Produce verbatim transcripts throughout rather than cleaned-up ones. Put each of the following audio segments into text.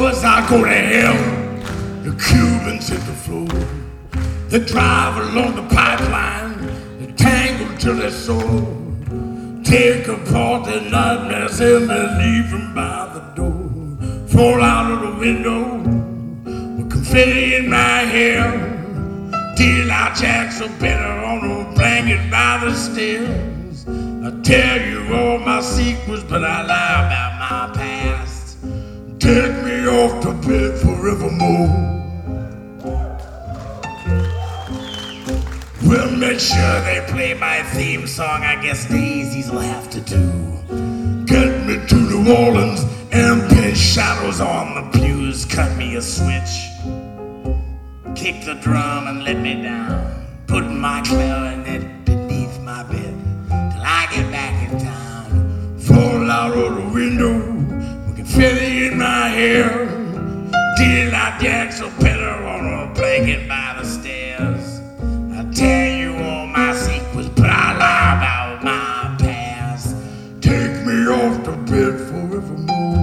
as I go to hell, the Cubans hit the floor. They drive along the pipeline, they tangle till they're sore. Take apart their nightmares and they leave them by the door. Fall out of the window with confetti in my hair. Deal out jacks are better on a blanket by the stairs. I tell you all my secrets, but I lie about my past. Take me off to bed forevermore. Well, make sure they play my theme song. I guess the Daisies will have to do. Get me to New Orleans and paint shadows on the pews. Cut me a switch, kick the drum and let me down. Put my clarinet beneath my bed till I get back in town. Fall out of the window with confetti in my hair. Deal out jacks or better on a blanket by the stairs. I tell you all my secrets, but I lie about my past. Take me off to bed forevermore.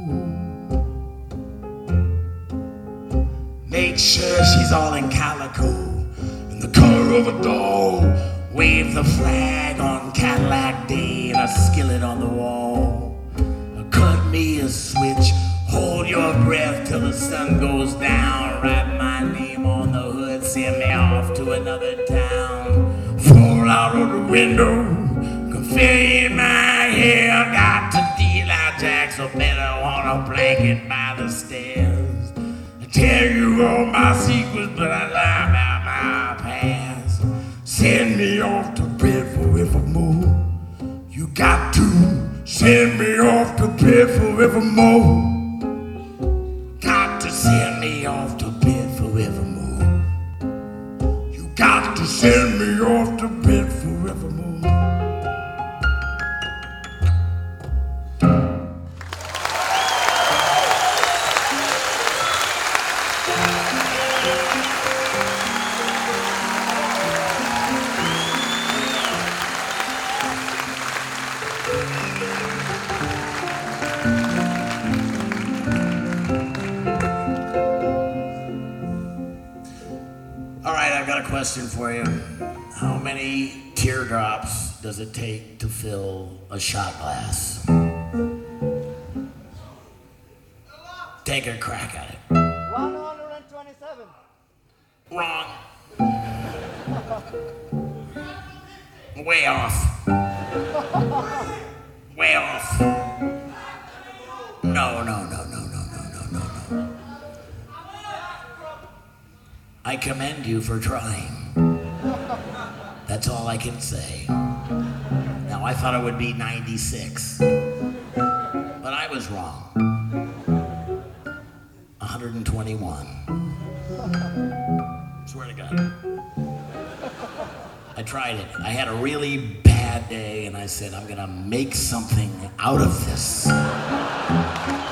Make sure she's all in calico, in the color of a doll. Wave the flag on Cadillac Day and a skillet on the wall. Cut me a switch, hold your breath till the sun goes down. Write my name on the hood, send me off to another town. Fall out of the window, confetti in my hair. Got to deal out jacks or better on a blanket by the stairs. I tell you all my secrets, but I lie about my past. Send me off to bed forevermore. You got to send me off to bed forevermore. Got to send me off to bed forevermore. You got to send me off to bed forevermore. Question for you. How many teardrops does it take to fill a shot glass? Take a crack at it. one hundred twenty-seven. Wrong. Way off. Way off. No, no, no, no, no, no, no, no, no. I commend you for trying. That's all I can say. Now, I thought it would be ninety-six, but I was wrong. one hundred twenty-one. Swear to God. I tried it. I had a really bad day, and I said, I'm gonna make something out of this.